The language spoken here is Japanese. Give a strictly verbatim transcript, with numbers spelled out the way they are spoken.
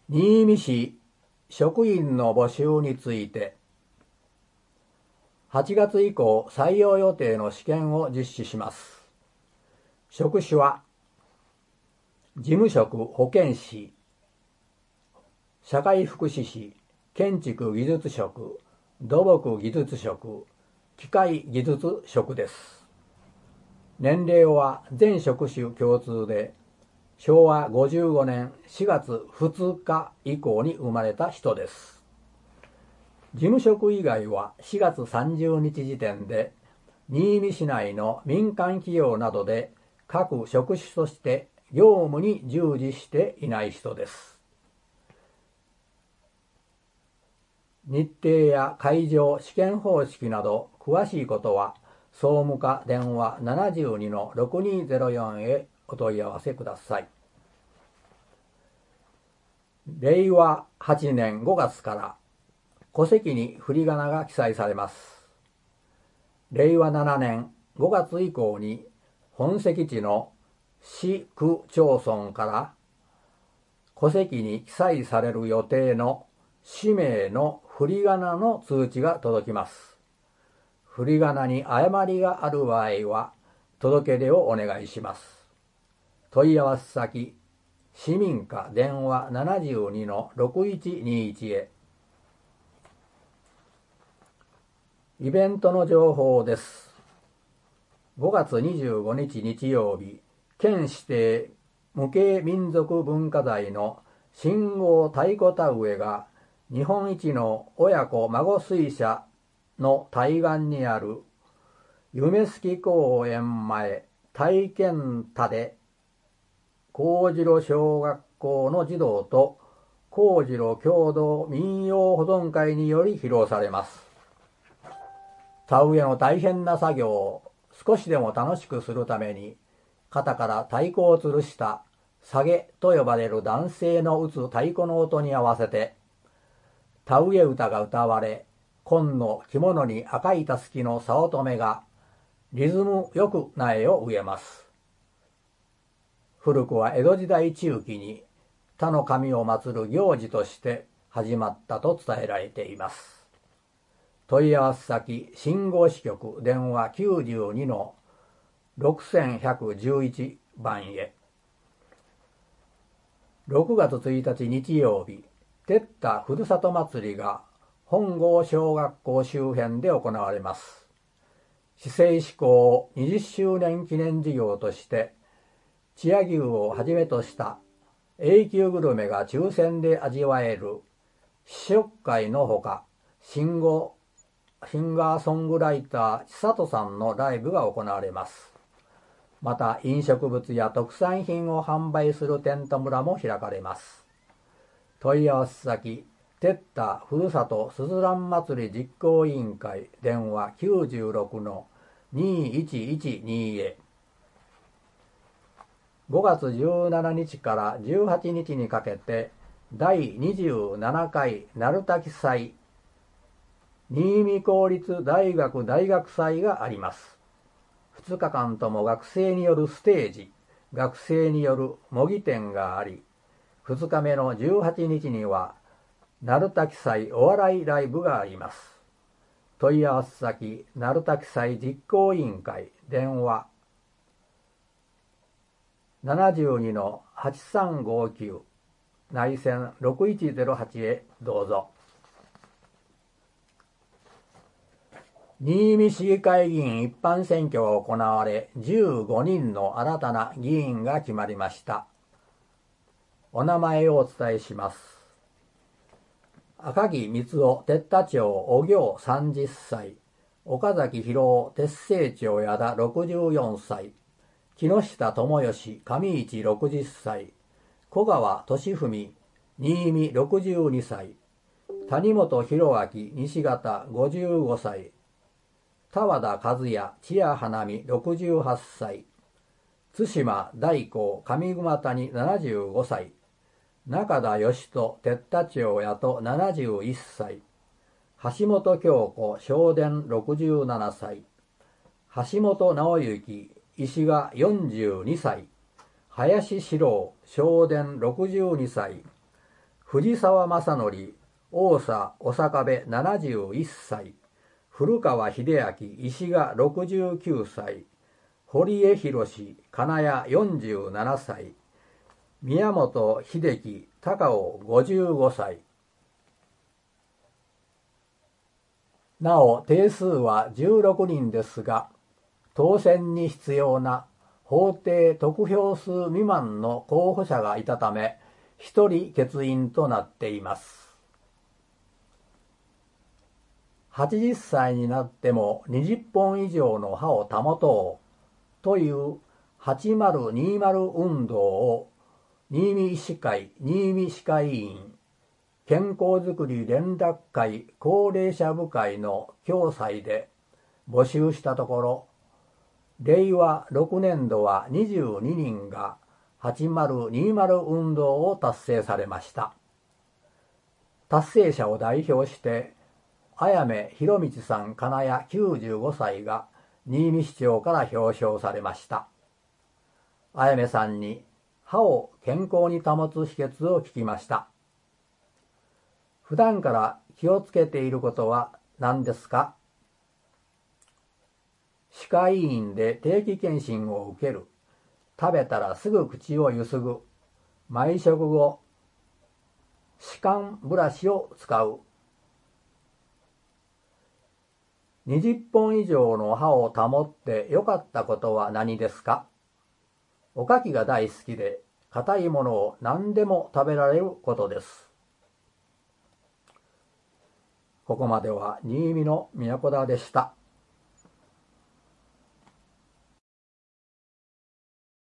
新見市職員の募集について、はちがつ以降採用予定の試験を実施します。職種は、事務職保健師、社会福祉士、建築技術職、土木技術職、機械技術職です。年齢は全職種共通で、しょうわごじゅうごねんしがつふつか以降に生まれた人です。事務職以外はしがつさんじゅうにち時点で、新見市内の民間企業などで各職種として業務に従事していない人です。日程や会場、試験方式など詳しいことは、総務課電話 ななじゅうにのろくにーぜろよん へお問い合わせください。れいわはちねんごがつから戸籍に振り仮名が記載されます。れいわななねんごがつ以降に本籍地の市区町村から戸籍に記載される予定の氏名の振り仮名の通知が届きます。振り仮名に誤りがある場合は届け出をお願いします。問い合わせ先、市民課電話 ななじゅうにのろくいちにいち へ。イベントの情報です。ごがつにじゅうごにち日曜日、県指定無形民族文化財の新郷太鼓田植えが日本一の親子孫水車の対岸にある夢月公園前体験田で幸次郎小学校の児童と幸次郎共同民謡保存会により披露されます。田植えの大変な作業を少しでも楽しくするために、肩から太鼓を吊るした下げと呼ばれる男性の打つ太鼓の音に合わせて、田植え歌が歌われ、紺の着物に赤いたすきの早乙女がリズムよく苗を植えます。古くは江戸時代中期に田の神を祀る行事として始まったと伝えられています。問い合わせ先、信号支局電話 きゅうじゅうにのろくいちいち 番へ。ろくがつついたち日曜日、哲多ふるさと祭りが本郷小学校周辺で行われます。市政施行にじゅっしゅうねん記念事業として、千屋牛をはじめとした永久グルメが抽選で味わえる試食会のほか、新郷シンガーソングライター千里さんのライブが行われます。また飲食物や特産品を販売するテント村も開かれます。問い合わせ先、哲多ふるさとすずらん祭り実行委員会電話 きゅうじゅうろくのにいちいちに へ。ごがつじゅうしちにちからじゅうはちにちにかけてだいにじゅうななかい鳴滝祭新見公立大学大学祭があります。ふつかかんとも学生によるステージ、学生による模擬店があり、ふつかめのじゅうはちにちには鳴滝祭お笑いライブがあります。問い合わせ先、鳴滝祭実行委員会電話 ななじゅうにのはちさんごきゅう 内線ろくいちゼロはちへどうぞ。新見市議会議員一般選挙が行われ、じゅうごにんの新たな議員が決まりました。お名前をお伝えします。赤木光夫哲多町小行さんじゅっさい、岡崎博夫鉄西町矢田ろくじゅうよんさい、木下智義上市ろくじゅっさい、小川俊文新見ろくじゅうにさい、谷本博明西方ごじゅうごさい、田和田和也千谷花見ろくじゅうはっさい、津島大光上熊谷ななじゅうごさい、中田義人哲多町矢戸ななじゅういっさい、橋本京子正田ろくじゅうななさい、橋本直之石賀よんじゅうにさい、林史郎正田ろくじゅうにさい、 藤沢正則、大佐長壁ななじゅういっさい、古川秀明、石賀ろくじゅうきゅうさい、堀江博、金谷よんじゅうななさい、宮本秀樹、高尾ごじゅうごさい。なお定数はじゅうろくにんですが、当選に必要な法定得票数未満の候補者がいたため、ひとり欠員となっています。はちじゅっさいになってもにじゅっぽん以上の歯を保とうというはちまるにじゅう運動を新見医師会新見歯科医院健康づくり連絡会高齢者部会の共催で募集したところ、れいわろくねんどはにじゅうににんがはちまるにじゅう運動を達成されました。達成者を代表して綾目博道さん金谷きゅうじゅうごさいが新見市長から表彰されました。綾目さんに歯を健康に保つ秘訣を聞きました。普段から気をつけていることは何ですか？歯科医院で定期検診を受ける。食べたらすぐ口をゆすぐ。毎食後、歯間ブラシを使う。にじゅっぽん以上の歯を保って良かったことは何ですか？おかきが大好きで、硬いものを何でも食べられることです。ここまでは新見の都田でした。